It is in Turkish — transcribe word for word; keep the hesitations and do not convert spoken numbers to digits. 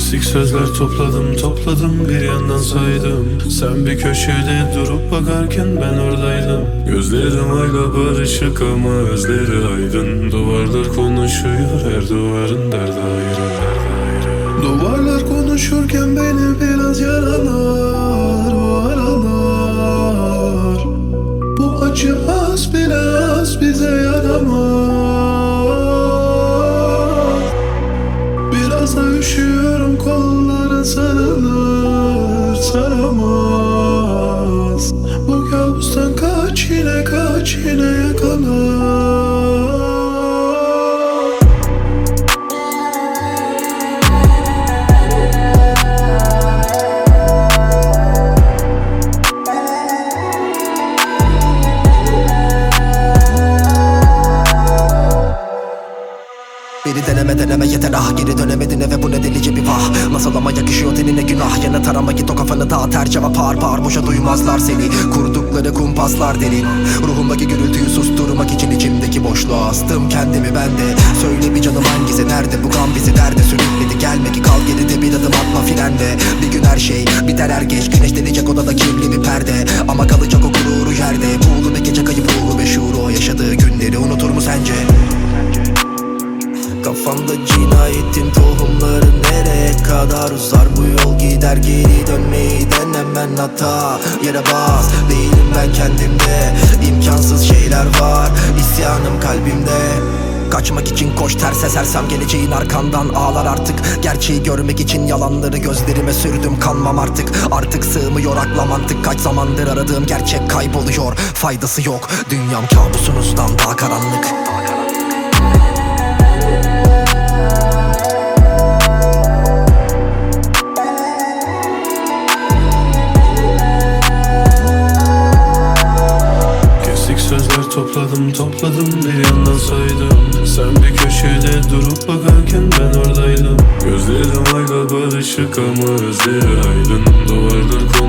Kesik sözler topladım topladım bir yandan saydım. Sen bir köşede durup bakarken ben oradaydım. Gözlerim ayla barışık ama özleri aydın. Duvarlar konuşuyor, her duvarın derdi ayrı. Duvarlar konuşurken beni biraz yaralar, o aralar. Bu acı az bile az bize yaramaz. Biraz da üşüyorum, kollara sarılır, saramaz. Bu kabustan kaç yine kaç yine yakalar. Beni deneme deneme yeter ah, geri dönemedin eve, bu ne delice bir vah. Nasıl ama yakışıyor tenine günah, yana tarama git o kafanı dağıt, her cevap ağır bağır, boşa duymazlar seni. Kurdukları kumpaslar derin, ruhumdaki gürültüyü susturmak için içimdeki boşluğa astım kendimi ben de. Söyle bir canım hangisi nerede, bu gam bizi derde sürükledi, gelme ki kal geride, bir adım atma frende. Bir gün her şey biter er geç, güneşlenecek odada kirli bir perde, ama kalacak o gururu yerde. Buğulu bir gece kayıp ruhu ve şuuru, o yaşadığı günleri unutur mu sence? Kafamda cinayetin tohumları nereye kadar uzar, bu yol gider, geri dönmeyi denemen hata. Yere bas, değilim ben kendimde, imkansız şeyler var, isyanım kalbimde. Kaçmak için koş, ters esersem geleceğin arkandan ağlar artık. Gerçeği görmek için yalanları gözlerime sürdüm, kanmam artık. Artık sığmıyor akla mantık, kaç zamandır aradığım gerçek kayboluyor. Faydası yok, dünyam kabusunuzdan daha karanlık. Sözler topladım topladım bir yandan saydım. Sen bir köşede durup bakarken ben oradaydım. Gözlerim ayla barışık ama özleri aydın. Duvarlar konuşuyor.